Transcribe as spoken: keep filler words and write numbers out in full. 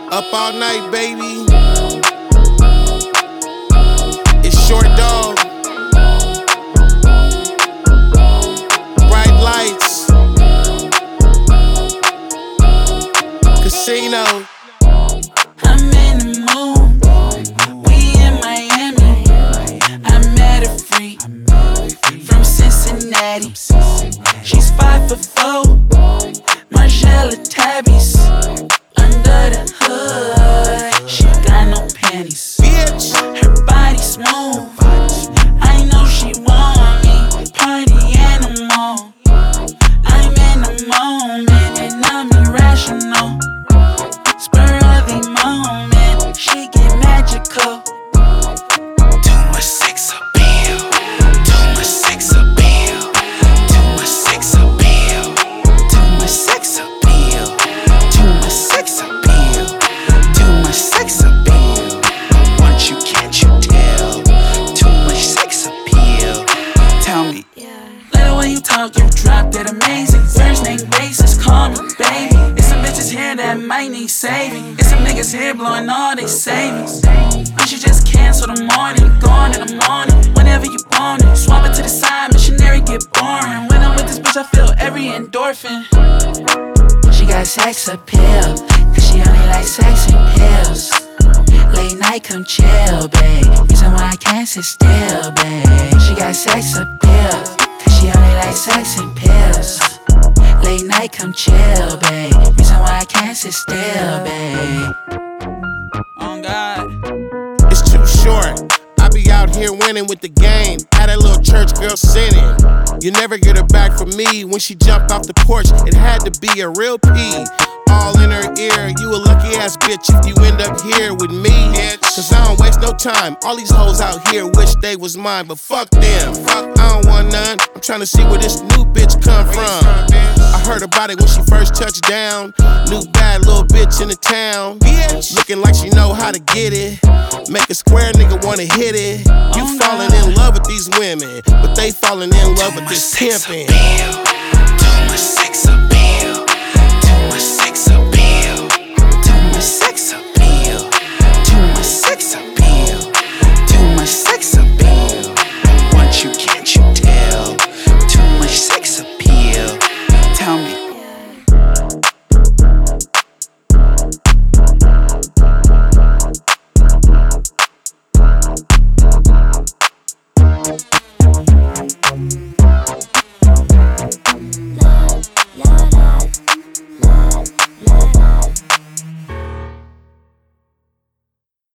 Up all night, baby. It's Short Dog. Bright lights. Casino. I'm in the mood. We in Miami. I met a freak from Cincinnati. She's five foot four. Margiela tabbies. Under the hood, she got no panties. Bitch. Her body smooth. I know she want me. Party animal. I'm in the moment and I'm irrational. Spur of the moment, she get magical. Too much sex appeal. Too much sex appeal. Too much sex appeal. Too much sex appeal. Too much sex appeal. Too much sex appeal. Once you catch, you tell. Too much sex appeal. Tell me. Little when you talk, you drop that amazing. First name basis, call me baby. It's some bitches here that might need saving. It's some niggas here blowing all they savings. You should just cancel the morning, gone in the morning. Whenever you want it, swap it to the side, missionary get boring. When I'm with this bitch, I feel every endorphin. She got sex appeal, cause she only like sex and pills. Late night, come chill, babe. Reason why I can't sit still, babe. She got sex appeal, cause she only like sex and pills. Late night, come chill, babe. Reason why I can't sit still, babe. Oh God. It's too short. I be out here winning with the game. Had that little church girl sinning. You never get her back from me. When she jumped off the porch, it had to be a real P. All in her ear, you a lucky ass bitch if you end up here with me. Cause I don't waste no time. All these hoes out here wish they was mine, but fuck them. Fuck, I don't want none. I'm tryna see where this new bitch come from. I heard about it when she first touched down. New bad little bitch in the town. Bitch, looking like she know how to get it. Make a square nigga wanna hit it. You falling in love with these women, but they falling in love with this pimpin'. Too much sex appeal.